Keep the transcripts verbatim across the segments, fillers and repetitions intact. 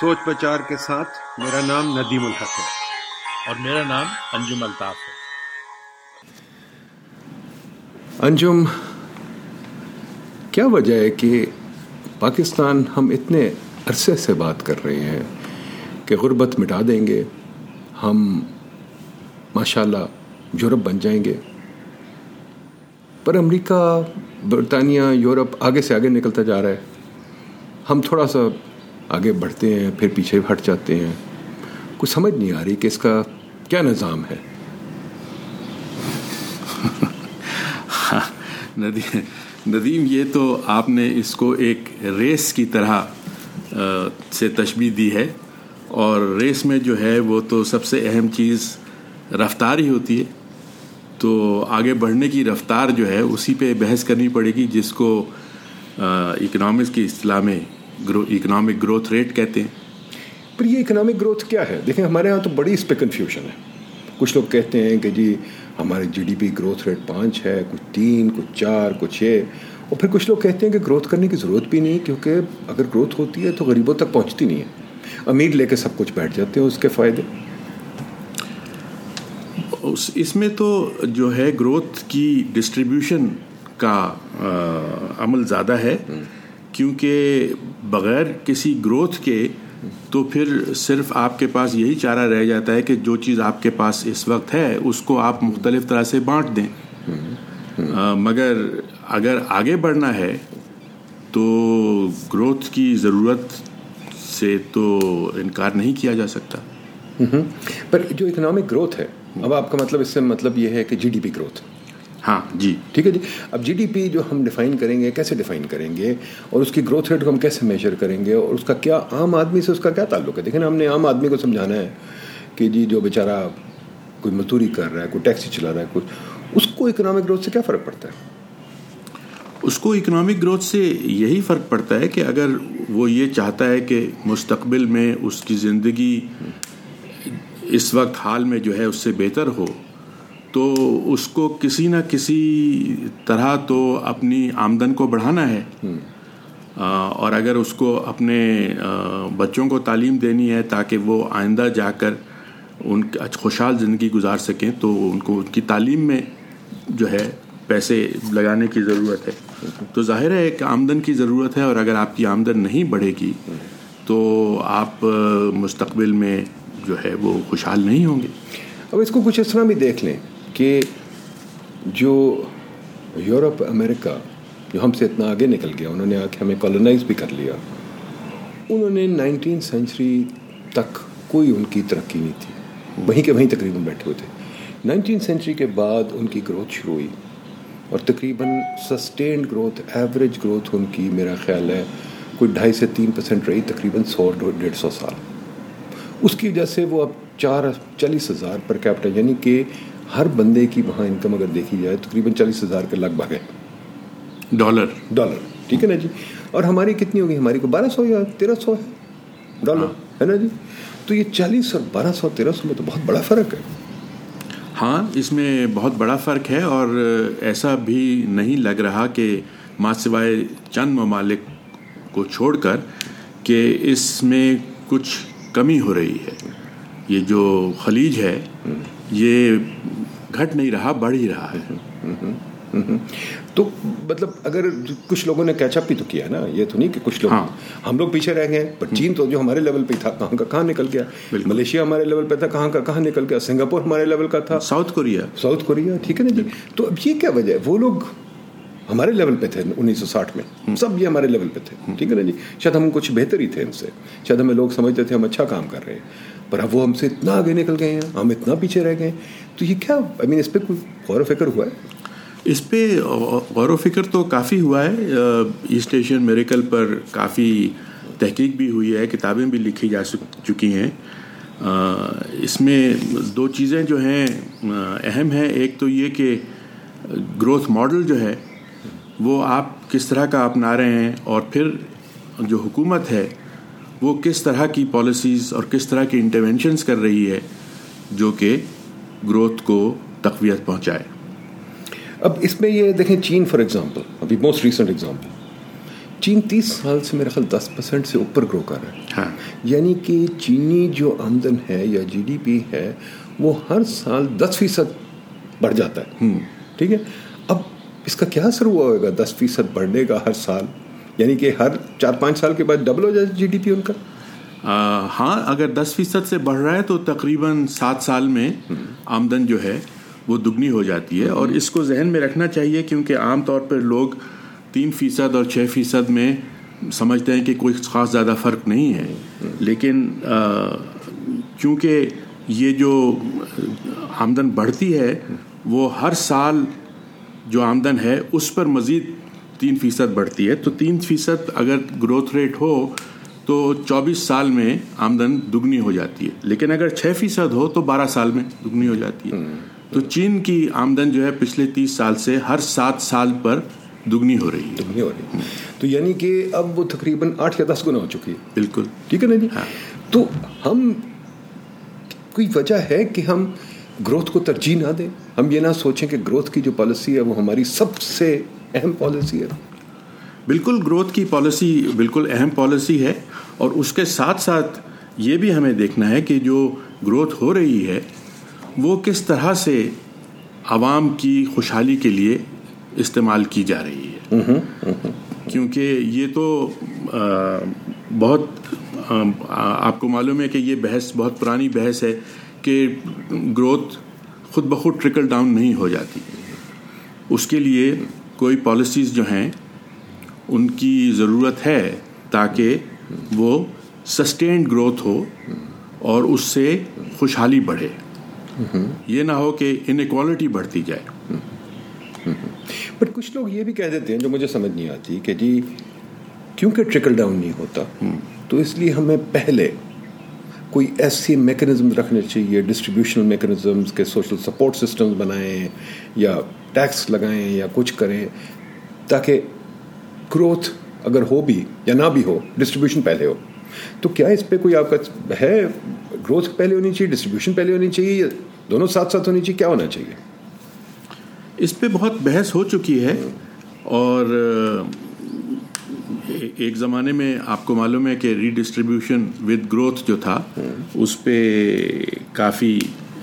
سوچ بچار کے ساتھ میرا نام ندیم الحق ہے اور میرا نام انجم الطاف ہے. انجم، کیا وجہ ہے کہ پاکستان ہم اتنے عرصے سے بات کر رہے ہیں کہ غربت مٹا دیں گے، ہم ماشاءاللہ یورپ بن جائیں گے، پر امریکہ، برطانیہ، یورپ آگے سے آگے نکلتا جا رہا ہے. ہم تھوڑا سا آگے بڑھتے ہیں پھر پیچھے ہٹ جاتے ہیں. کچھ سمجھ نہیں آ رہی کہ اس کا کیا نظام ہے. ندیم، یہ تو آپ نے اس کو ایک ریس کی طرح سے تشبیہ دی ہے، اور ریس میں جو ہے وہ تو سب سے اہم چیز رفتار ہی ہوتی ہے. تو آگے بڑھنے کی رفتار جو ہے اسی پہ بحث کرنی پڑے گی، جس کو اکنامکس کی اصطلاح میں اکنامک گروتھ ریٹ کہتے ہیں. پر یہ اکنامک گروتھ کیا ہے؟ دیکھیں ہمارے ہاں تو بڑی اس پہ کنفیوژن ہے. کچھ لوگ کہتے ہیں کہ جی ہمارے G D P growth rate پانچ ہے، کچھ تین، کچھ چار، کچھ چھ، اور پھر کچھ لوگ کہتے ہیں کہ گروتھ کرنے کی ضرورت بھی نہیں، کیونکہ اگر گروتھ ہوتی ہے تو غریبوں تک پہنچتی نہیں ہے، امیر لے کے سب کچھ بیٹھ جاتے ہیں اس کے فائدے. اس میں تو جو ہے گروتھ کی ڈسٹریبیوشن کا عمل زیادہ ہے، کیونکہ بغیر کسی گروتھ کے تو پھر صرف آپ کے پاس یہی چارہ رہ جاتا ہے کہ جو چیز آپ کے پاس اس وقت ہے اس کو آپ مختلف طرح سے بانٹ دیں. مگر اگر آگے بڑھنا ہے تو گروتھ کی ضرورت سے تو انکار نہیں کیا جا سکتا. پر جو اکنامک گروتھ ہے، اب آپ کا مطلب اس سے مطلب یہ ہے کہ جی ڈی پی گروتھ. ہاں جی، ٹھیک ہے جی. اب جی ڈی پی جو ہم ڈیفائن کریں گے، کیسے ڈیفائن کریں گے، اور اس کی گروتھ ریٹ کو ہم کیسے میجر کریں گے، اور اس کا کیا عام آدمی سے اس کا کیا تعلق ہے. دیکھیں نا، ہم نے عام آدمی کو سمجھانا ہے کہ جی جو بیچارہ کوئی مزدوری کر رہا ہے، کوئی ٹیکسی چلا رہا ہے، کچھ، اس کو اکنامک گروتھ سے کیا فرق پڑتا ہے؟ اس کو اکنامک گروتھ سے یہی فرق پڑتا ہے کہ اگر وہ یہ چاہتا ہے کہ مستقبل میں اس کی زندگی اس وقت حال میں جو ہے اس سے بہتر ہو، تو اس کو کسی نہ کسی طرح تو اپنی آمدن کو بڑھانا ہے. اور اگر اس کو اپنے بچوں کو تعلیم دینی ہے تاکہ وہ آئندہ جا کر ان خوشحال زندگی گزار سکیں، تو ان کو ان کی تعلیم میں جو ہے پیسے لگانے کی ضرورت ہے. تو ظاہر ہے ایک آمدن کی ضرورت ہے، اور اگر آپ کی آمدن نہیں بڑھے گی تو آپ مستقبل میں جو ہے وہ خوشحال نہیں ہوں گے. اب اس کو کچھ اس طرح بھی دیکھ لیں کہ جو یورپ، امریکہ جو ہم سے اتنا آگے نکل گیا، انہوں نے آ کے ہمیں کالونائز بھی کر لیا. انہوں نے نائنٹین سینچری تک کوئی ان کی ترقی نہیں تھی، وہیں کے وہیں تقریباً بیٹھے ہوئے تھے. نائنٹین سینچری کے بعد ان کی گروتھ شروع ہوئی، اور تقریباً سسٹینڈ گروتھ، ایوریج گروتھ ان کی میرا خیال ہے کوئی ڈھائی سے تین پرسینٹ رہی، تقریباً سو ڈیڑھ سو سال. اس کی وجہ سے وہ اب چار چالیس ہزار پر کیپٹا، یعنی کہ ہر بندے کی وہاں انکم اگر دیکھی جائے تقریباً چالیس ہزار کے لگ بھگ ہے ڈالر ڈالر ٹھیک ہے نا جی. اور ہماری کتنی ہوگی؟ ہماری کو بارہ سو یا تیرہ سو ہے ڈالر، ہے نا جی. تو یہ چالیس اور بارہ سو تیرہ سو میں تو بہت بڑا فرق ہے. ہاں، اس میں بہت بڑا فرق ہے، اور ایسا بھی نہیں لگ رہا کہ ماں سوائے چند ممالک کو چھوڑ کر کہ اس میں کچھ کمی ہو رہی ہے. یہ جو خلیج ہے یہ گھٹ نہیں رہا، بڑھ ہی رہا ہے. تو مطلب اگر کچھ لوگوں نے کیچ اپ بھی تو کیا نا، یہ تو نہیں کہ کچھ لوگ ہاں. ہم لوگ پیچھے رہ گئے. پر چین تو جو ہمارے لیول پہ تھا کہاں کا کہاں نکل گیا، ملیشیا ہمارے لیول پہ تھا کہاں کا کہاں نکل گیا، سنگاپور ہمارے لیول کا تھا، ساؤتھ کوریا ساؤتھ کوریا ٹھیک ہے نا جی. تو اب یہ کیا وجہ ہے؟ وہ لوگ ہمارے لیول پہ تھے انیس سو ساٹھ میں، سب یہ ہمارے لیول پہ تھے ٹھیک ہے نا جی. شاید ہم کچھ بہتر ہی تھے ان سے، شاید ہمیں لوگ سمجھتے تھے ہم اچھا کام کر رہے ہیں، پر اب وہ ہم سے اتنا آگے نکل گئے ہیں، ہم اتنا پیچھے رہ گئے. تو یہ کیا آئی مین اس پہ کوئی غور و فکر ہوا ہے؟ اس پہ غور و فکر تو کافی ہوا ہے. ایسٹ ایشین میریکل پر کافی تحقیق بھی ہوئی ہے، کتابیں بھی لکھی جا چکی ہیں. اس میں دو چیزیں جو ہیں اہم ہیں. ایک تو یہ کہ گروتھ ماڈل جو ہے وہ آپ کس طرح کا اپنا رہے ہیں، اور پھر جو حکومت ہے وہ کس طرح کی پالیسیز اور کس طرح کی انٹرونشنز کر رہی ہے جو کہ گروتھ کو تقویت پہنچائے. اب اس میں یہ دیکھیں چین فار ایگزامپل، ابھی موسٹ ریسنٹ ایگزامپل، چین تیس سال سے میرا خیال دس پرسینٹ سے اوپر گرو کر رہا ہے. ہاں یعنی کہ چینی جو آمدن ہے یا جی ڈی پی ہے وہ ہر سال دس فیصد بڑھ جاتا ہے. ٹھیک ہے, اب اس کا کیا اثر ہوا ہوگا دس فیصد بڑھنے کا ہر سال, یعنی کہ ہر چار پانچ سال کے بعد ڈبل ہو جائے جی ڈی پی ان کا. آ, ہاں اگر دس فیصد سے بڑھ رہا ہے تو تقریباً سات سال میں آمدن جو ہے وہ دگنی ہو جاتی ہے. اور اس کو ذہن میں رکھنا چاہیے کیونکہ عام طور پر لوگ تین فیصد اور چھ فیصد میں سمجھتے ہیں کہ کوئی خاص زیادہ فرق نہیں ہے, لیکن کیونکہ یہ جو آمدن بڑھتی ہے وہ ہر سال جو آمدن ہے اس پر مزید تین فیصد بڑھتی ہے, تو تین فیصد اگر گروتھ ریٹ ہو تو چوبیس سال میں آمدن دگنی ہو جاتی ہے, لیکن اگر چھ فیصد ہو تو بارہ سال میں دگنی ہو جاتی ہے. تو چین کی آمدن جو ہے پچھلے تیس سال سے ہر سات سال پر دگنی ہو رہی ہے. دگنی ہو رہی ہے, تو یعنی کہ اب وہ تقریباً آٹھ یا دس گنا ہو چکی ہے. بالکل ٹھیک ہے نا جی. ہاں. تو ہم کوئی وجہ ہے کہ ہم گروتھ کو ترجیح نہ دیں, ہم یہ نہ سوچیں کہ گروتھ کی جو پالیسی ہے وہ ہماری سب سے اہم پالیسی ہے. بالکل, گروتھ کی پالیسی بالکل اہم پالیسی ہے, اور اس کے ساتھ ساتھ یہ بھی ہمیں دیکھنا ہے کہ جو گروتھ ہو رہی ہے وہ کس طرح سے عوام کی خوشحالی کے لیے استعمال کی جا رہی ہے. کیونکہ یہ تو بہت آپ کو معلوم ہے کہ یہ بحث بہت پرانی بحث ہے کہ گروتھ خود بخود ٹرکل ڈاؤن نہیں ہو جاتی. اس کے لیے کوئی پالیسیز جو ہیں ان کی ضرورت ہے تاکہ وہ سسٹینڈ گروتھ ہو اور اس سے خوشحالی بڑھے. یہ نہ ہو کہ انیکوالٹی بڑھتی جائے. بٹ کچھ لوگ یہ بھی کہہ دیتے ہیں جو مجھے سمجھ نہیں آتی کہ جی کیونکہ ٹرکل ڈاؤن نہیں ہوتا تو اس لیے ہمیں پہلے کوئی ایسی میکینزم رکھنے چاہیے, ڈسٹریبیوشنل میکینزمز کے سوشل سپورٹ سسٹمز بنائیں یا ٹیکس لگائیں یا کچھ کریں تاکہ گروتھ اگر ہو بھی یا نہ بھی ہو ڈسٹریبیوشن پہلے ہو. تو کیا اس پہ کوئی آپ کا ہے, گروتھ پہلے ہونی چاہیے, ڈسٹریبیوشن پہلے ہونی چاہیے, یا دونوں ساتھ ساتھ ہونی چاہیے, کیا ہونا چاہیے؟ اس پہ بہت بحث ہو چکی ہے, اور ایک زمانے میں آپ کو معلوم ہے کہ ری ڈسٹریبیوشن ود گروتھ جو تھا اس پہ کافی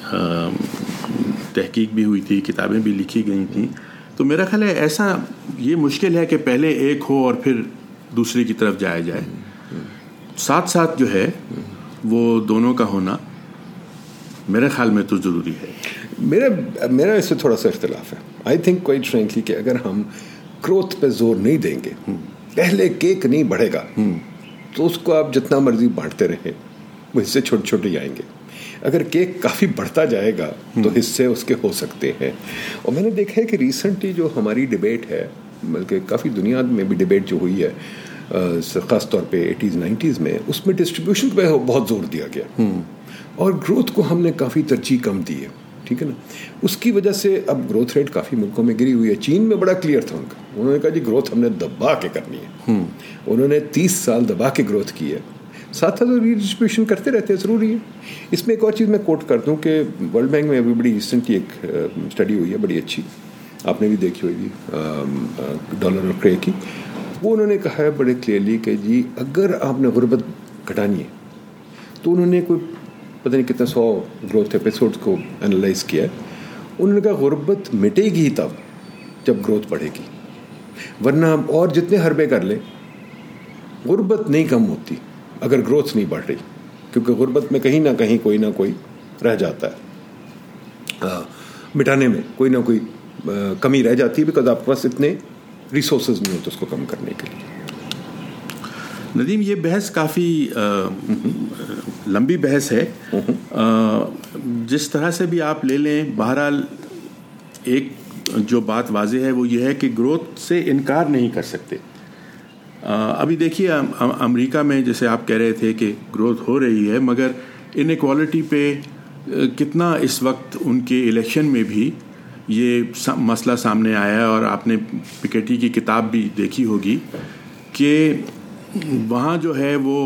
تحقیق بھی ہوئی تھی, کتابیں بھی لکھی گئی تھیں. تو میرا خیال ہے ایسا یہ مشکل ہے کہ پہلے ایک ہو اور پھر دوسری کی طرف جایا جائے. ساتھ ساتھ جو ہے وہ دونوں کا ہونا میرے خیال میں تو ضروری ہے. میرا میرا اس سے تھوڑا سا اختلاف ہے. آئی تھنک کوائٹ فرینکلی کہ اگر ہم گروتھ پہ زور نہیں دیں گے, پہلے کیک نہیں بڑھے گا تو اس کو آپ جتنا مرضی بانٹتے رہیں وہ حصے چھوٹے چھوٹے آئیں گے. اگر کیک کافی بڑھتا جائے گا تو حصے اس کے ہو سکتے ہیں. اور میں نے دیکھا ہے کہ ریسنٹلی جو ہماری ڈبیٹ ہے, بلکہ کافی دنیا میں بھی ڈبیٹ جو ہوئی ہے خاص طور پہ ایٹیز نائنٹیز میں, اس میں ڈسٹریبیوشن پہ بہت زور دیا گیا اور گروتھ کو ہم نے کافی ترجیح کم دی ہے. ٹھیک ہے نا. اس کی وجہ سے اب گروتھ ریٹ کافی ملکوں میں گری ہوئی ہے. چین میں بڑا کلیئر تھا ان کا, انہوں نے کہا جی گروتھ ہم نے دبا کے کرنی ہے. انہوں نے تیس سال دبا کے گروتھ کی ہے, ساتھ ساتھ ری ڈسٹریبیوشن کرتے رہتے ہیں, ضروری ہے. اس میں ایک اور چیز میں کوٹ کر دوں کہ ورلڈ بینک میں ابھی بڑی ریسنٹلی ایک اسٹڈی ہوئی ہے بڑی اچھی, آپ نے بھی دیکھی ہوئی ڈالر اور کرے کی. وہ انہوں نے کہا ہے بڑے کلیئرلی کہ جی اگر آپ نے غربت گھٹانی ہے, تو انہوں نے کوئی پتہ نہیں کتنے سو گروتھ ایپیسوڈ کو انالائز کیا ہے. انہوں نے کہا غربت مٹے گی ہی تب جب گروتھ بڑھے گی, ورنہ اور جتنے حربے کر لیں غربت نہیں کم ہوتی اگر گروتھ نہیں بڑھ رہی, کیونکہ غربت میں کہیں نہ کہیں کوئی نہ کوئی رہ جاتا ہے, مٹانے میں کوئی نہ کوئی کمی رہ جاتی ہے, بیکاز آپ کے پاس اتنے ریسورسز نہیں ہوتے اس کو کم کرنے کے لیے. ندیم, یہ بحث کافی لمبی بحث ہے. جس طرح سے بھی آپ لے لیں, بہرحال ایک جو بات واضح ہے وہ یہ ہے کہ گروتھ سے انکار نہیں کر سکتے. ابھی دیکھیے امریکہ میں جیسے آپ کہہ رہے تھے کہ گروتھ ہو رہی ہے, مگر انیکوالٹی پہ کتنا اس وقت ان کے الیکشن میں بھی یہ مسئلہ سامنے آیا ہے. اور آپ نے پکیٹی کی کتاب بھی دیکھی ہوگی کہ وہاں جو ہے وہ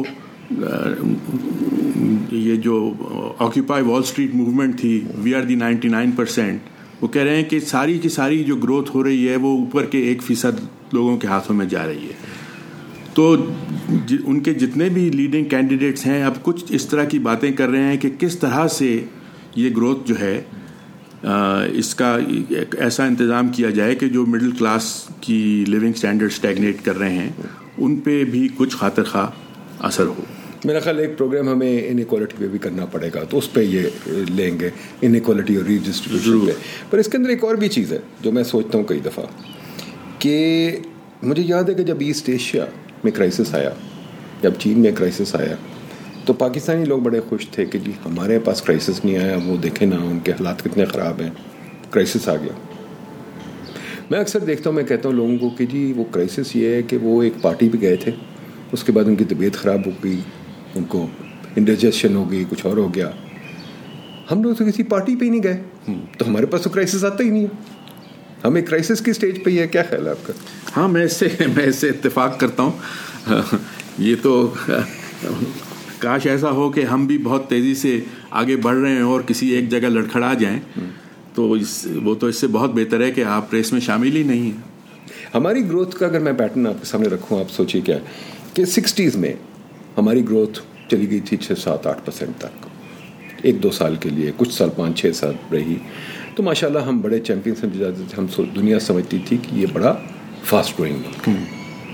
یہ جو آکیوپائی وال اسٹریٹ موومنٹ تھی, we are the ninety nine percent, وہ کہہ رہے ہیں کہ ساری کی ساری جو گروتھ ہو رہی ہے وہ اوپر کے ایک فیصد لوگوں کے ہاتھوں میں جا رہی ہے. تو ان کے جتنے بھی لیڈنگ کینڈیڈیٹس ہیں اب کچھ اس طرح کی باتیں کر رہے ہیں کہ کس طرح سے یہ گروتھ جو ہے اس کا ایک ایسا انتظام کیا جائے کہ جو مڈل کلاس کی لیونگ سٹینڈرڈ اسٹیگنیٹ کر رہے ہیں ان پہ بھی کچھ خاطر خواہ اثر ہو. میرا خیال ایک پروگرام ہمیں انیکوالٹی پہ بھی کرنا پڑے گا, تو اس پہ یہ لیں گے, انیکوالٹی اور ریڈسٹریبیوشن پہ. پر اس کے اندر ایک اور بھی چیز ہے جو میں سوچتا ہوں کئی دفعہ, کہ مجھے یاد ہے کہ جب ایسٹ ایشیا میں کرائسس آیا, جب چین میں کرائسس آیا, تو پاکستانی لوگ بڑے خوش تھے کہ جی ہمارے پاس کرائسس نہیں آیا, وہ دیکھیں نا ان کے حالات کتنے خراب ہیں, کرائسس آ گیا. میں اکثر دیکھتا ہوں, میں کہتا ہوں لوگوں کو کہ جی وہ کرائسس یہ ہے کہ وہ ایک پارٹی پہ گئے تھے, اس کے بعد ان کی طبیعت خراب ہو گئی, ان کو انڈائجیشن ہو گئی, کچھ اور ہو گیا. ہم لوگ تو کسی پارٹی پہ ہی نہیں گئے, تو ہمارے پاس تو کرائسس آتا ہی نہیں ہے. ہم ایک کرائسس کی سٹیج پہ ہی ہے. کیا خیال ہے آپ کا؟ ہاں, میں اس سے میں اس سے اتفاق کرتا ہوں. یہ تو کاش ایسا ہو کہ ہم بھی بہت تیزی سے آگے بڑھ رہے ہیں اور کسی ایک جگہ لڑکھڑا جائیں, تو اس وہ تو اس سے بہت بہتر ہے کہ آپ ریس میں شامل ہی نہیں ہیں. ہماری گروتھ کا اگر میں پیٹرن آپ کے سامنے رکھوں, آپ سوچیے کیا کہ سکسٹیز میں ہماری گروتھ چلی گئی تھی چھ سات آٹھ پرسینٹ تک, ایک دو سال کے لیے, کچھ سال پانچ چھ سال رہی, تو ماشاء اللہ ہم بڑے چیمپئن سمجھے جاتے تھے. ہم دنیا سمجھتی تھی کہ یہ بڑا فاسٹ گروئنگ ملک ہے.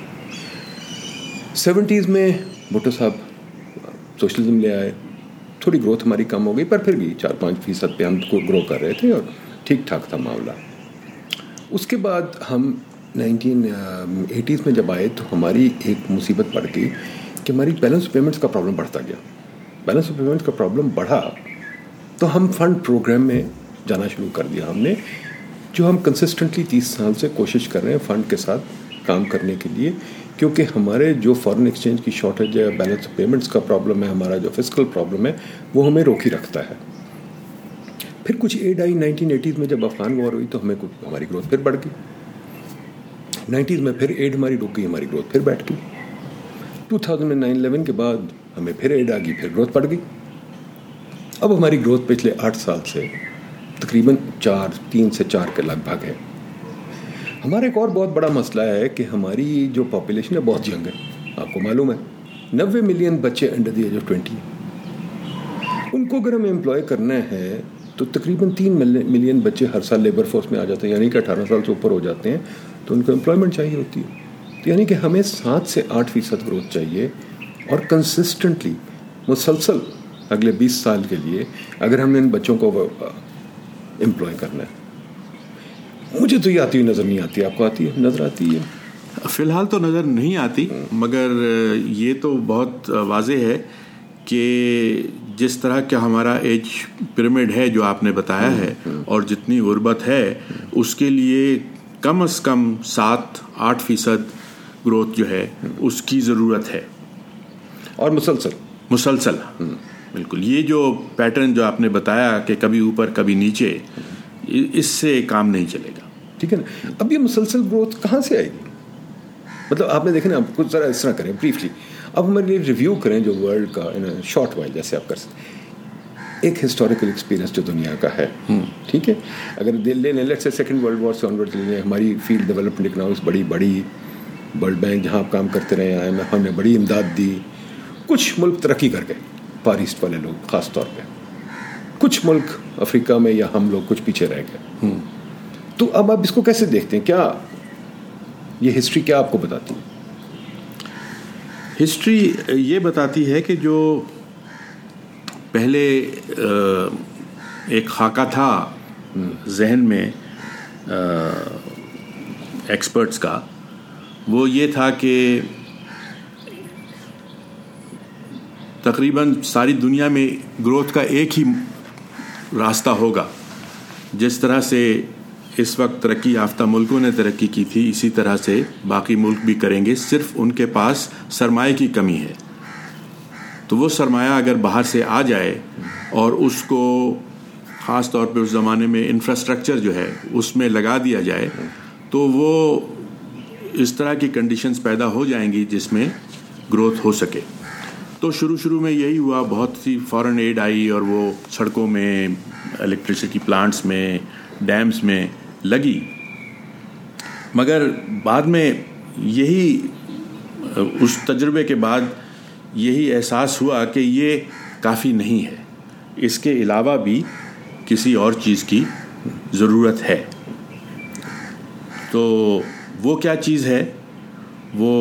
سیونٹیز میں بھٹو صاحب سوشلزم لے آئے, تھوڑی گروتھ ہماری کم ہو گئی, پر پھر بھی چار پانچ فیصد پہ ہم گرو کر رہے تھے اور ٹھیک ٹھاک تھا معاملہ. اس کے بعد ہم نائنٹین ایٹیز میں جب آئے تو ہماری ایک مصیبت پڑ گئی کہ ہماری بیلنس آف پیمنٹس کا پرابلم بڑھتا گیا. بیلنس آف پیمنٹس کا پرابلم بڑھا تو ہم فنڈ پروگرام میں جانا شروع کر دیا ہم نے, جو ہم کنسسٹنٹلی تیس سال سے کوشش کر رہے ہیں فنڈ کے ساتھ کام کرنے کے لیے, کیونکہ ہمارے جو فارن ایکسچینج کی شارٹیج ہے, بیلنس آف پیمنٹس کا پرابلم ہے, ہمارا جو فسکل پرابلم ہے, وہ ہمیں روکی رکھتا ہے. پھر کچھ ایڈ آئی نائنٹین ایٹیز میں, جب افغان وار ہوئی تو ہمیں کچھ ہماری گروتھ پھر بڑھ گئی. نائنٹیز میں پھر ایڈ ہماری رک گئی, ہماری گروتھ پھر بیٹھ گئی. ٹو تھاؤزینڈ نائن الیون کے بعد ہمیں پھر ایڈ آ گئی, پھر گروتھ بڑھ گئی. اب ہماری گروتھ پچھلے آٹھ سال سے تقریباً چار تین سے چار کے لگ بھگ ہے. ہمارا ایک اور بہت بڑا مسئلہ ہے کہ ہماری جو پاپولیشن ہے بہت ینگ ہے. آپ کو معلوم ہے نوے ملین بچے under the age of twenty, ان کو اگر ہمیں امپلوائے کرنا ہے تو تقریباً تین ملین بچے ہر سال لیبر فورس میں آ جاتے ہیں, یعنی کہ اٹھارہ سال سے اوپر ہو جاتے ہیں, تو ان کو امپلائمنٹ چاہیے ہوتی ہے. یعنی کہ ہمیں سات سے آٹھ فیصد گروتھ چاہیے, اور کنسسٹنٹلی مسلسل اگلے بیس سال کے لیے اگر ہم نے ان بچوں کو امپلوائے کرنا ہے. مجھے تو یہ آتی ہوئی نظر نہیں آتی. آپ کو آتی ہے, نظر آتی ہے؟ فی الحال تو نظر نہیں آتی, مگر یہ تو بہت واضح ہے کہ جس طرح کا ہمارا ایج پیرامڈ ہے جو آپ نے بتایا ہے, اور جتنی غربت ہے, اس کے لیے کم از کم سات آٹھ فیصد گروتھ جو ہے اس کی ضرورت ہے, اور مسلسل مسلسل بالکل. یہ جو پیٹرن جو آپ نے بتایا کہ کبھی اوپر کبھی نیچے, اس سے کام نہیں چلے گا. ٹھیک ہے نا. اب یہ مسلسل گروتھ کہاں سے آئے گی؟ مطلب آپ نے دیکھا نا, آپ کچھ ذرا اس طرح کریں بریفلی, اب ہمارے لیے ریویو کریں جو ورلڈ کا شارٹ وائل جیسے آپ کر سکتے ایک ہسٹوریکل ایکسپیرینس جو دنیا کا ہے. ٹھیک ہے, اگر لے لیں let's say second world war سے آنورڈ لے لیں, ہماری فیلڈ ڈیولپمنٹ اکنامکس بڑی بڑی, ورلڈ بینک جہاں آپ کام کرتے رہے, آئی ایم ایف نے بڑی امداد دی, کچھ ملک ترقی کر گئے, فار ایسٹ والے لوگ خاص طور پہ, کچھ ملک افریقہ میں یا ہم لوگ کچھ پیچھے رہ گئے. تو اب آپ اس کو کیسے دیکھتے ہیں؟ کیا یہ ہسٹری کیا آپ کو بتاتی ہے؟ ہسٹری یہ بتاتی ہے کہ جو پہلے ایک خاکہ تھا ذہن میں ایکسپرٹس کا, وہ یہ تھا کہ تقریباً ساری دنیا میں گروتھ کا ایک ہی راستہ ہوگا. جس طرح سے اس وقت ترقی یافتہ ملکوں نے ترقی کی تھی, اسی طرح سے باقی ملک بھی کریں گے, صرف ان کے پاس سرمایہ کی کمی ہے. تو وہ سرمایہ اگر باہر سے آ جائے اور اس کو خاص طور پہ اس زمانے میں انفراسٹرکچر جو ہے اس میں لگا دیا جائے, تو وہ اس طرح کی کنڈیشنز پیدا ہو جائیں گی جس میں گروتھ ہو سکے. تو شروع شروع میں یہی ہوا, بہت سی فارن ایڈ آئی اور وہ سڑکوں میں, الیکٹریسٹی پلانٹس میں, ڈیمز میں لگی, مگر بعد میں یہی اس تجربے کے بعد یہی احساس ہوا کہ یہ کافی نہیں ہے, اس کے علاوہ بھی کسی اور چیز کی ضرورت ہے. تو وہ کیا چیز ہے؟ وہ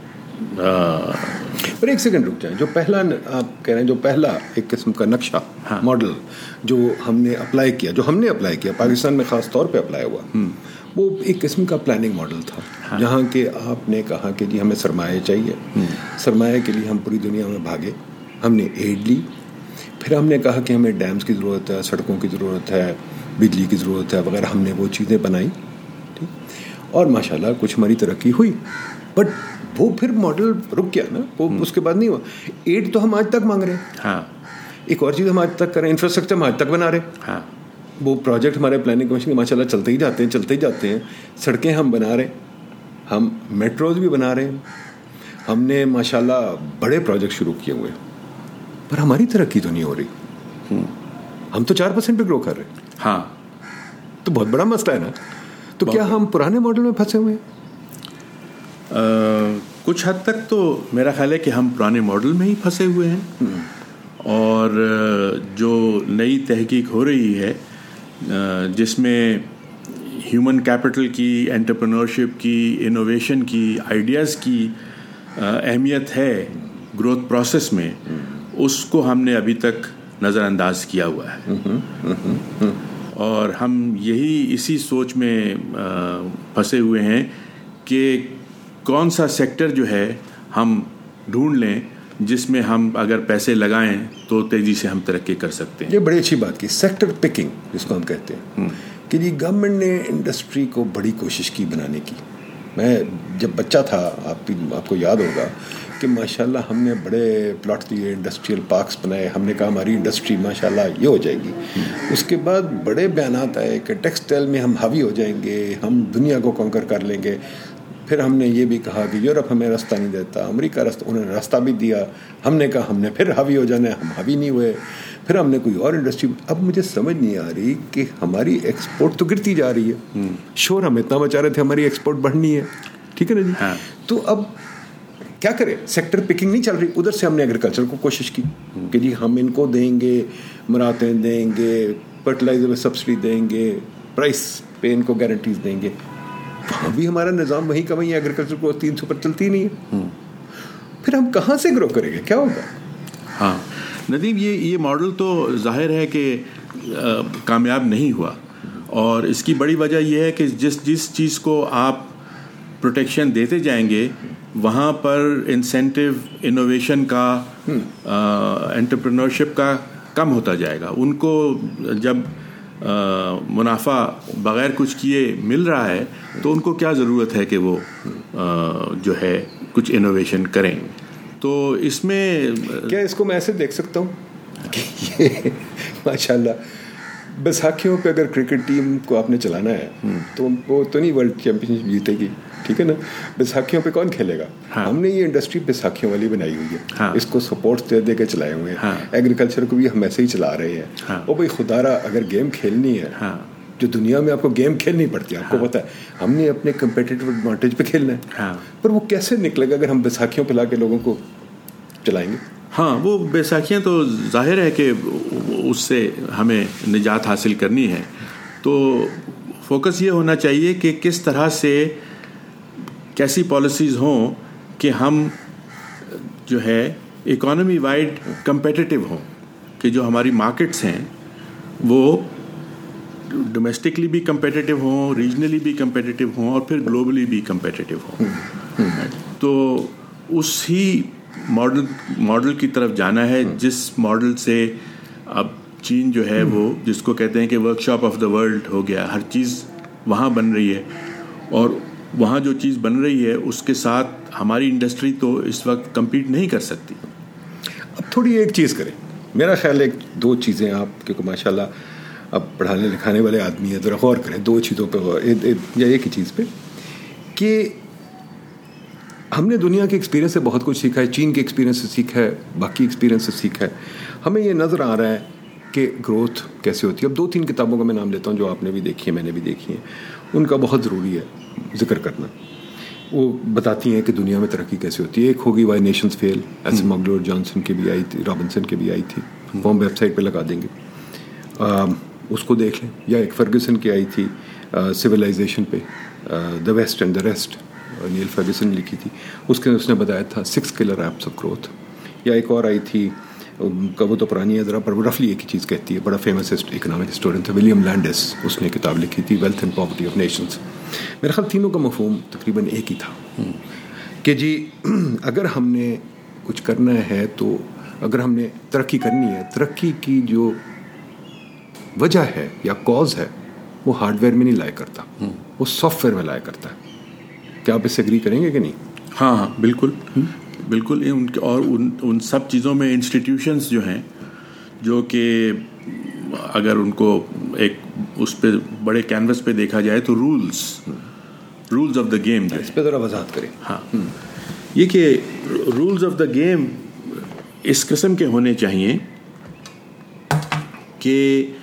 پر ایک سیکنڈ رک جائیں. جو پہلا آپ کہہ رہے ہیں, جو پہلا ایک قسم کا نقشہ, ہاں, ماڈل جو ہم نے اپلائی کیا, جو ہم نے اپلائی کیا پاکستان میں خاص طور پہ اپلائی ہوا, وہ ایک قسم کا پلاننگ ماڈل تھا. ہاں. جہاں کہ آپ نے کہا کہ جی ہمیں سرمایہ چاہیے, سرمایہ کے لیے ہم پوری دنیا میں بھاگے, ہم نے ایڈ لی, پھر ہم نے کہا کہ ہمیں ڈیمز کی ضرورت ہے, سڑکوں کی ضرورت ہے, بجلی کی ضرورت ہے وغیرہ. ہم نے وہ چیزیں بنائی, اور ماشاءاللہ کچھ ہماری ترقی ہوئی, بٹ وہ پھر ماڈل رک گیا نا, وہ اس کے بعد نہیں ہوا. ایڈ تو ہم آج تک مانگ رہے ہیں. ہاں. ایک اور چیز ہم آج تک کر رہے ہیں, انفراسٹرکچر ہم آج تک بنا رہے ہیں. ہاں. وہ پروجیکٹ ہمارے پلاننگ کمیشن کے ماشاءاللہ چلتے ہی جاتے ہیں چلتے ہی جاتے ہیں. سڑکیں ہم بنا رہے ہیں, ہم میٹروز بھی بنا رہے ہیں, ہم نے ماشاءاللہ بڑے پروجیکٹ شروع کیے ہوئے, پر ہماری ترقی تو نہیں ہو رہی. ہم تو چار پرسینٹ پہ گرو کر رہے ہیں. ہاں. تو بہت بڑا مسئلہ ہے نا. تو کیا ہم پرانے ماڈل میں پھنسے ہوئے ہیں؟ کچھ حد تک تو میرا خیال ہے کہ ہم پرانے ماڈل میں ہی پھنسے ہوئے ہیں. اور جو نئی تحقیق ہو رہی ہے جس میں ہیومن کیپٹل کی, انٹرپرینورشپ کی, انوویشن کی, آئیڈیاز کی اہمیت ہے گروتھ پروسیس میں, اس کو ہم نے ابھی تک نظر انداز کیا ہوا ہے. اور ہم یہی اسی سوچ میں پھنسے ہوئے ہیں کہ کون سا سیکٹر جو ہے ہم ڈھونڈ لیں جس میں ہم اگر پیسے لگائیں تو تیزی سے ہم ترقی کر سکتے ہیں. یہ بڑی اچھی بات کی, سیکٹر پکنگ جس کو ہم کہتے ہیں, کہ جی گورنمنٹ نے انڈسٹری کو بڑی کوشش کی بنانے کی. میں جب بچہ تھا, آپ بھی آپ کو یاد ہوگا کہ ماشاءاللہ ہم نے بڑے پلاٹ دیے, انڈسٹریل پارکس بنائے, ہم نے کہا ہماری انڈسٹری ماشاءاللہ یہ ہو جائے گی. اس کے بعد بڑے بیانات آئے کہ ٹیکسٹائل میں ہم حاوی ہو جائیں گے, ہم دنیا کو کانکر کر لیں گے. پھر ہم نے یہ بھی کہا کہ یورپ ہمیں راستہ نہیں دیتا, امریکہ راستہ, انہوں نے راستہ بھی دیا. ہم نے کہا ہم نے پھر حاوی ہو جانا ہے, ہم حاوی نہیں ہوئے. پھر ہم نے کوئی اور انڈسٹری. اب مجھے سمجھ نہیں آ رہی کہ ہماری ایکسپورٹ تو گرتی جا رہی ہے. شور ہم اتنا بچا رہے تھے ہماری ایکسپورٹ بڑھنی ہے, ٹھیک ہے نا جی. تو اب کیا کریں, سیکٹر پکنگ نہیں چل رہی. ادھر سے ہم نے ایگریکلچر کو کوشش کی کہ جی ہم ان کو دیں گے, مراعاتیں دیں گے, فرٹیلائزر میں سبسڈی دیں گے, پرائس پہ ان کو گارنٹیز دیں گے. وہاں بھی ہمارا نظام وہیں کا وہیں, ایگریکلچر کو تین سو پر چلتی نہیں ہے. پھر ہم کہاں سے گرو کریں گے, کیا ہوگا؟ ہاں ندیم, یہ یہ ماڈل تو ظاہر ہے کہ کامیاب نہیں ہوا, اور اس کی بڑی وجہ یہ ہے کہ جس جس چیز کو آپ پروٹیکشن دیتے جائیں گے وہاں پر انسینٹیو انوویشن کا, انٹرپرینورشپ کا کم ہوتا جائے گا. ان کو جب منافع بغیر کچھ کیے مل رہا ہے تو ان کو کیا ضرورت ہے کہ وہ جو ہے کچھ انوویشن کریں. تو اس میں کیا اس کو میں ایسے دیکھ سکتا ہوں کہ یہ ماشاءاللہ بیساکھیوں پہ اگر کرکٹ ٹیم کو آپ نے چلانا ہے تو وہ تو نہیں ورلڈ چیمپئن شپ جیتے گی, ٹھیک ہے نا. بیساکھیوں پہ کون کھیلے گا؟ ہم نے یہ انڈسٹری بیساکھیوں والی بنائی ہوئی ہے, اس کو سپورٹ دے دے کے چلائے ہوئے ہیں. ایگریکلچر کو بھی ہم ایسے ہی چلا رہے ہیں. او بھائی خدارا, اگر گیم کھیلنی ہے, جو دنیا میں آپ کو گیم کھیلنی پڑتی ہے, آپ کو پتا ہے, ہم نے اپنے کمپیٹیٹیو ایڈوانٹیج پہ کھیلنا ہے. پر وہ کیسے نکلے گا اگر ہم بیساکھیوں پہ لا کے لوگوں کو چلائیں گے؟ ہاں, وہ بیساکھیاں تو ظاہر ہے کہ اس سے ہمیں نجات حاصل کرنی ہے. تو فوکس یہ ہونا چاہیے کہ کس طرح سے کیسی پالیسیز ہوں کہ ہم جو ہے اکانومی وائڈ کمپیٹیٹیو ہوں, کہ جو ہماری مارکیٹس ہیں وہ ڈومیسٹکلی بھی کمپیٹیٹیو ہوں, ریجنلی بھی کمپیٹیٹیو ہوں, اور پھر گلوبلی بھی کمپیٹیٹیو ہوں. تو اس ہی ماڈل ماڈل کی طرف جانا ہے جس ماڈل سے اب چین جو ہے وہ, جس کو کہتے ہیں کہ workshop of the world ہو گیا, ہر چیز وہاں بن رہی ہے, اور وہاں جو چیز بن رہی ہے اس کے ساتھ ہماری انڈسٹری تو اس وقت کمپیٹ نہیں کر سکتی. اب تھوڑی ایک چیز کریں, میرا خیال ایک دو چیزیں آپ کیونکہ ماشاء اللہ اب پڑھانے لکھانے والے آدمی ہیں, ذرا غور کریں دو چیزوں پہ, یا ایک ہی چیز پہ, کہ ہم نے دنیا کے ایکسپیرینس سے بہت کچھ سیکھا ہے, چین کے ایکسپیرینس سے سیکھا ہے, باقی ایکسپیرینس سے سیکھا ہے. ہمیں یہ نظر آ رہا ہے کہ گروتھ کیسے ہوتی ہے. اب دو تین کتابوں کا میں نام لیتا ہوں جو آپ نے بھی دیکھی ہے, میں نے بھی دیکھی ہیں, ان کا بہت ضروری ہے ذکر کرنا. وہ بتاتی ہیں کہ دنیا میں ترقی کیسے ہوتی ہے. ایک ہوگی وائی نیشنز فیل, ایسے مگلور جانسن کی بھی آئی تھی, رابنسن کی بھی آئی تھی, وہ ہم ویب سائٹ پہ لگا دیں گے, اس کو دیکھ لیں. یا ایک فرگسن کی آئی تھی سویلائزیشن پہ, the West and the rest, Neil Ferguson لکھی تھی, اس کے اس نے بتایا تھا six killer apps of growth. یا ایک اور آئی تھی, وہ تو پرانی ہے ذرا, پر رفلی ایک ہی چیز کہتی ہے, بڑا فیمس اکنامک ہسٹورین تھا ولیم لینڈس, اس نے کتاب لکھی تھی wealth and poverty of nations. میرے خیال تینوں کا مفہوم تقریباً ایک ہی تھا کہ جی اگر ہم نے کچھ کرنا ہے تو اگر ہم نے ترقی کرنی ہے, ترقی کی جو وجہ ہے یا کوز ہے وہ ہارڈ ویئر میں نہیں لایا کرتا, وہ سافٹ ویئر میں لایا کرتا ہے. کیا آپ اس سے ایگری کریں گے کہ نہیں؟ ہاں ہاں بالکل بالکل. ان اور ان ان سب چیزوں میں انسٹیٹیوشنس جو ہیں, جو کہ اگر ان کو ایک اس پہ بڑے کینوس پہ دیکھا جائے تو rules rules of the game, اس پہ ذرا وضاحت کریں. ہاں, یہ کہ رولز آف دا گیم اس قسم کے ہونے چاہیے کہ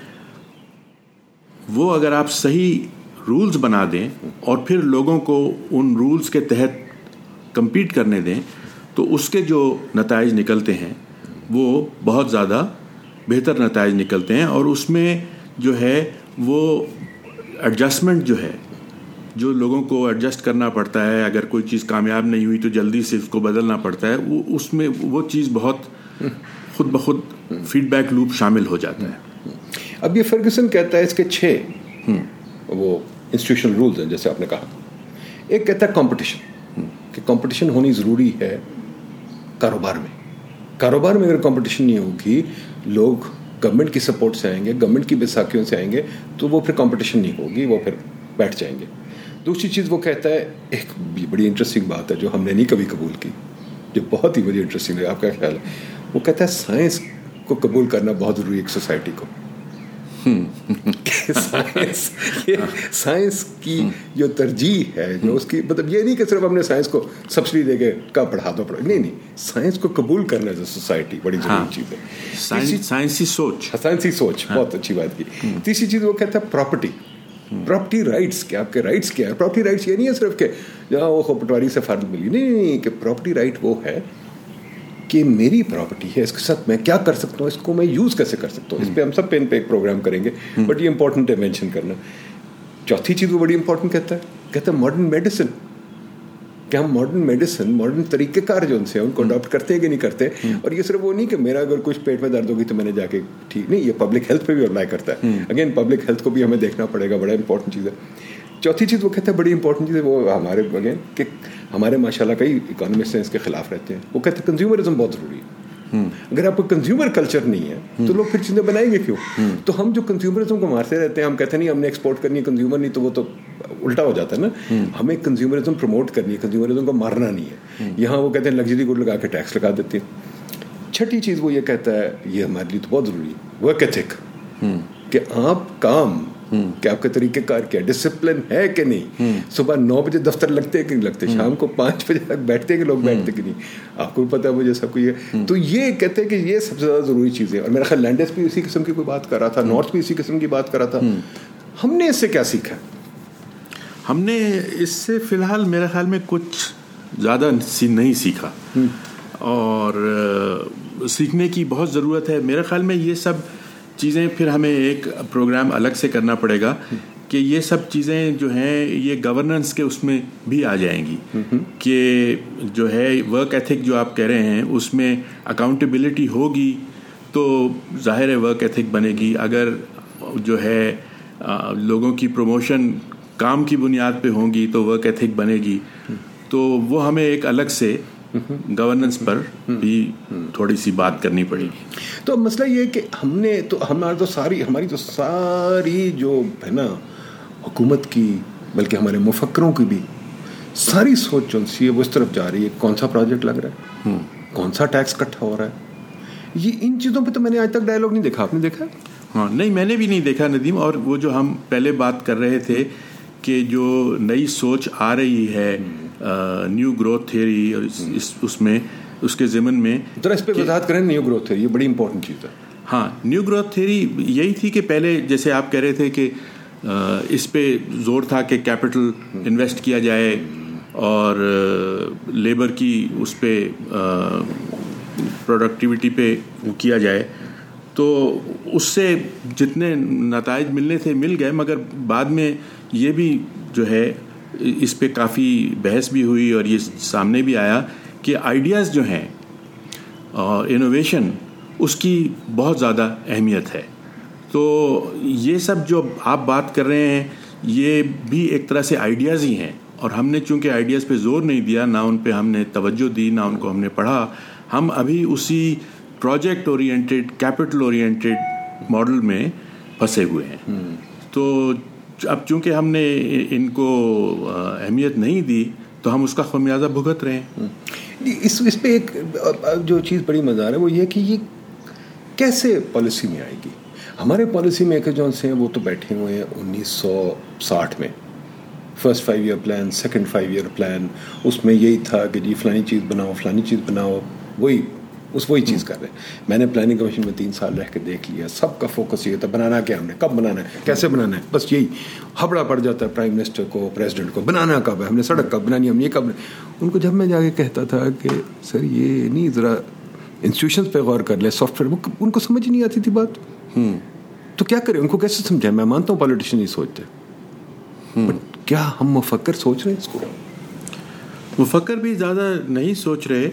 وہ اگر آپ صحیح رولز بنا دیں اور پھر لوگوں کو ان رولز کے تحت کمپیٹ کرنے دیں تو اس کے جو نتائج نکلتے ہیں وہ بہت زیادہ بہتر نتائج نکلتے ہیں. اور اس میں جو ہے وہ ایڈجسٹمنٹ جو ہے, جو لوگوں کو ایڈجسٹ کرنا پڑتا ہے, اگر کوئی چیز کامیاب نہیں ہوئی تو جلدی سے اس کو بدلنا پڑتا ہے, وہ اس میں وہ چیز بہت خود بخود فیڈ بیک لوپ شامل ہو جاتا ہے. اب یہ فرگسن کہتا ہے اس کے چھ وہ انسٹیٹیوشنل رولز ہیں جیسے آپ نے کہا. ایک کہتا ہے کمپٹیشن, کہ کمپٹیشن ہونی ضروری ہے کاروبار میں. کاروبار میں اگر کمپٹیشن نہیں ہوگی, لوگ گورنمنٹ کی سپورٹ سے آئیں گے, گورنمنٹ کی بیساکھیوں سے آئیں گے, تو وہ پھر کمپٹیشن نہیں ہوگی, وہ پھر بیٹھ جائیں گے. دوسری چیز وہ کہتا ہے, ایک بڑی انٹرسٹنگ بات ہے جو ہم نے نہیں کبھی قبول کی, جو بہت ہی بڑی انٹرسٹنگ ہے, آپ کا خیال ہے؟ وہ کہتا ہے سائنس کو قبول کرنا بہت ضروری ہے ایک سوسائٹی کو. سائنس سائنس کی جو ترجیح ہے, جو اس کی مطلب یہ نہیں کہ صرف ہم نے سائنس کو سبسڈی دے کے کا پڑھا دو پڑھا, نہیں نہیں, سائنس کو قبول کرنا جو سوسائٹی بڑی ضروری چیز ہے. سائنسی سوچ, سائنسی سوچ بہت اچھی بات کی. تیسری چیز وہ کہتا ہے پراپرٹی, پراپرٹی رائٹس. کہ آپ کے رائٹس کیا ہے؟ پراپرٹی رائٹس یہ نہیں ہے صرف کہ جہاں وہ پٹواری سے فارغ ملی, نہیں نہیں, کہ پراپرٹی رائٹ وہ ہے کہ میری پراپرٹی ہے, اس کے ساتھ میں کیا کر سکتا ہوں, اس کو میں یوز کیسے کر سکتا ہوں. اس پہ ہم سب پین پہ ایک پروگرام کریں گے, بٹ یہ امپورٹنٹ ہے مینشن کرنا. چوتھی چیز وہ بڑی امپورٹنٹ کہتا ہے, کہتا ہے ماڈرن میڈیسن, کہ ہم ماڈرن میڈیسن ماڈرن طریقہ کار جو ان سے ان کو اڈاپٹ کرتے ہیں کہ نہیں کرتے. اور یہ صرف وہ نہیں کہ میرا اگر کچھ پیٹ میں درد ہوگی تو میں نے جا کے ٹھیک, نہیں, یہ پبلک ہیلتھ پہ بھی اپلائی کرتا ہے. اگین پبلک ہیلتھ کو بھی ہمیں دیکھنا پڑے گا, بڑا امپورٹنٹ چیز ہے. چوتھی چیز وہ کہتا ہے بڑی امپورٹنٹ چیز ہے, وہ ہمارے اگین کہ ہمارے ماشاء اللہ کئی اکانومسٹ ہیں اس کے خلاف رہتے ہیں, وہ کہتے ہیں کنزیومرزم بہت ضروری ہے. اگر آپ کو کنزیومر کلچر نہیں ہے تو لوگ پھر چیزیں بنائیں گے کیوں؟ تو ہم جو کنزیومرزم کو مارتے رہتے ہیں, ہم کہتے ہیں نہیں ہم نے ایکسپورٹ کرنی ہے, کنزیومر نہیں, تو وہ تو الٹا ہو جاتا ہے نا. ہمیں کنزیومرزم پروموٹ کرنی ہے, کنزیومرزم کو مارنا نہیں ہے. یہاں وہ کہتے ہیں لگژری گڈ لگا کے ٹیکس لگا دیتے ہیں. چھٹی چیز وہ یہ کہتا ہے, یہ ہمارے لیے تو بہت ضروری ہے, ورک ایتھک, کہ آپ کام کہ آپ کا طریقہ کار کیا, ڈسپلن ہے کہ نہیں, صبح نو بجے دفتر لگتے کہ نہیں لگتے, شام کو پانچ بجے تک بیٹھتے کہ لوگ بیٹھتے کہ نہیں, آپ کو بھی پتا ہے مجھے سب کو یہ. تو یہ کہتے ہیں کہ یہ سب سے زیادہ ضروری چیز ہے. اور میرا خیال لینڈس بھی اسی قسم کی کوئی بات کر رہا تھا, نارتھ بھی اسی قسم کی بات کر رہا تھا. ہم نے اس سے کیا سیکھا؟ ہم نے اس سے فی الحال میرے خیال میں کچھ زیادہ نہیں سیکھا, اور سیکھنے کی بہت ضرورت ہے. میرے خیال میں یہ سب چیزیں پھر ہمیں ایک پروگرام الگ سے کرنا پڑے گا کہ یہ سب چیزیں جو ہیں یہ گورننس کے اس میں بھی آ جائیں گی, کہ جو ہے ورک ایتھک جو آپ کہہ رہے ہیں اس میں اکاؤنٹیبلٹی ہوگی تو ظاہر ہے ورک ایتھک بنے گی. اگر جو ہے لوگوں کی پروموشن کام کی بنیاد پہ ہوں گی تو ورک ایتھک بنے گی. تو وہ ہمیں ایک الگ سے گورننس پر بھی تھوڑی سی بات کرنی پڑے گی. تو مسئلہ یہ ہے کہ ہم نے تو ہماری تو ساری ہماری تو ساری جو ہے نا حکومت کی, بلکہ ہمارے مفکروں کی بھی ساری سوچ جو سی ہے وہ اس طرف جا رہی ہے, کون سا پروجیکٹ لگ رہا ہے, کون سا ٹیکس اکٹھا ہو رہا ہے. یہ ان چیزوں پہ تو میں نے آج تک ڈائلاگ نہیں دیکھا. آپ نے دیکھا؟ ہاں نہیں, میں نے بھی نہیں دیکھا ندیم. اور وہ جو ہم پہلے بات کر رہے تھے کہ جو نئی سوچ آ رہی ہے, نیو گروتھ تھیوری, اور اس اس میں اس کے ضمن میں ذرا اس پہ وضاحت کریں. نیو گروتھ تھیوری یہ بڑی امپورٹنٹ چیز ہے. ہاں, نیو گروتھ تھیوری یہی تھی کہ پہلے جیسے آپ کہہ رہے تھے کہ اس پہ زور تھا کہ کیپٹل انویسٹ کیا جائے اور لیبر کی اس پہ پروڈکٹیوٹی پہ کیا جائے، تو اس سے جتنے نتائج ملنے تھے مل گئے، مگر بعد میں یہ بھی جو ہے اس پہ کافی بحث بھی ہوئی اور یہ سامنے بھی آیا کہ آئیڈیاز جو ہیں انوویشن اس کی بہت زیادہ اہمیت ہے. تو یہ سب جو آپ بات کر رہے ہیں یہ بھی ایک طرح سے آئیڈیاز ہی ہیں، اور ہم نے چونکہ آئیڈیاز پہ زور نہیں دیا، نہ ان پہ ہم نے توجہ دی، نہ ان کو ہم نے پڑھا، ہم ابھی اسی project oriented capital oriented model میں پھنسے ہوئے ہیں. تو اب چونکہ ہم نے ان کو اہمیت نہیں دی تو ہم اس کا خمیازہ بھگت رہے ہیں. اس اس پہ ایک جو چیز بڑی مزہ ہے وہ یہ کہ یہ کیسے پالیسی میں آئے گی. ہمارے پالیسی میکر جو ہیں وہ تو بیٹھے ہوئے ہیں انیس سو ساٹھ میں، first five year plan, second five year plan, اس میں یہی تھا کہ جی فلانی چیز بناؤ فلانی چیز بناؤ، وہی اس وہی چیز کر رہے ہیں. میں نے پلاننگ کمیشن میں تین سال رہ کے دیکھ لیا، سب کا فوکس یہ تھا بنانا کیا ہم نے، کب بنانا ہے، کیسے بنانا ہے، بس یہی ہبڑا پڑ جاتا ہے پرائم منسٹر کو، پریزیڈنٹ کو، بنانا کب ہے، ہم نے سڑک کب بنانی، ہم یہ کب. ان کو جب میں جا کے کہتا تھا کہ سر یہ نہیں ذرا انسٹیٹیوشنس پہ غور کر لیں، سافٹ ویئر، ان کو سمجھ نہیں آتی تھی بات. تو کیا کریں، ان کو کیسے سمجھائیں. میں مانتا ہوں پولیٹیشین نہیں سوچتے، بٹ کیا ہم مفکر سوچ رہے ہیں اس کو؟ مفکر بھی زیادہ نہیں سوچ رہے.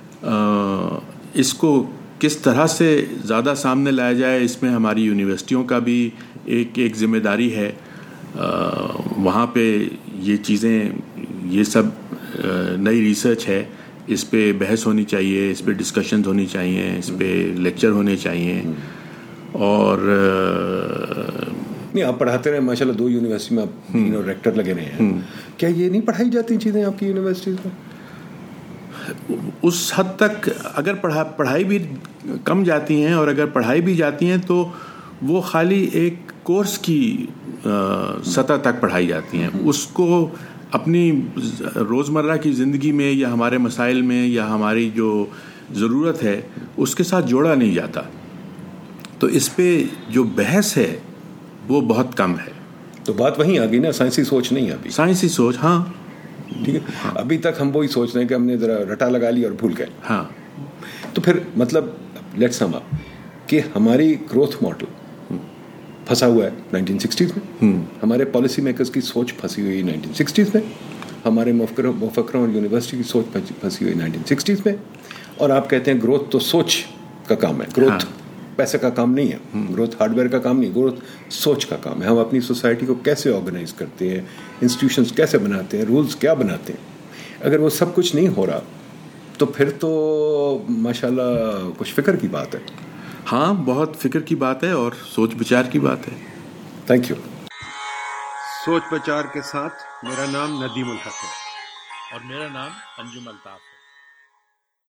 اس کو کس طرح سے زیادہ سامنے لایا جائے، اس میں ہماری یونیورسٹیوں کا بھی ایک ایک ذمہ داری ہے. وہاں پہ یہ چیزیں، یہ سب نئی ریسرچ ہے، اس پہ بحث ہونی چاہیے، اس پہ ڈسکشنز ہونی چاہیے، اس پہ لیکچر ہونے چاہیے. اور نہیں، آپ پڑھاتے رہے ماشاء اللہ، دو یونیورسٹی میں آپ ڈین اور ریکٹر لگے رہے ہیں، کیا یہ نہیں پڑھائی جاتی چیزیں آپ کی یونیورسٹیز میں؟ اس حد تک اگر پڑھا پڑھائی بھی کم جاتی ہیں، اور اگر پڑھائی بھی جاتی ہیں تو وہ خالی ایک کورس کی سطح تک پڑھائی جاتی ہیں. اس کو اپنی روزمرہ کی زندگی میں یا ہمارے مسائل میں یا ہماری جو ضرورت ہے اس کے ساتھ جوڑا نہیں جاتا. تو اس پہ جو بحث ہے وہ بہت کم ہے. تو بات وہیں آ گئی نا، سائنسی سوچ نہیں آتی. سائنسی سوچ، ہاں ٹھیک ہے. ابھی تک ہم وہی سوچ رہے ہیں کہ ہم نے ذرا رٹا لگا لی اور بھول گئے. ہاں، تو پھر مطلب لیٹس سم اپ کہ ہماری گروتھ ماڈل پھنسا ہوا ہے نائنٹین سکسٹیز میں، ہمارے پالیسی میکرز کی سوچ پھنسی ہوئی نائنٹین سکسٹیز میں، ہمارے مفکروں اور یونیورسٹی کی سوچ پھنسی ہوئی نائنٹین سکسٹیز میں. اور آپ کہتے ہیں گروتھ تو سوچ کا کام ہے، گروتھ پیسے کا کام نہیں ہے، گروتھ ہارڈ ویئر کا کام نہیں، گروتھ سوچ کا کام ہے. ہم اپنی سوسائٹی کو کیسے آرگنائز کرتے ہیں، انسٹیٹیوشنز کیسے بناتے ہیں، رولز کیا بناتے ہیں. اگر وہ سب کچھ نہیں ہو رہا تو پھر تو ماشاءاللہ کچھ فکر کی بات ہے. ہاں، بہت فکر کی بات ہے اور سوچ بچار کی بات ہے. Thank you. سوچ بچار کے ساتھ میرا نام ندیم الحق ہے. اور میرا نام انجم الطاف.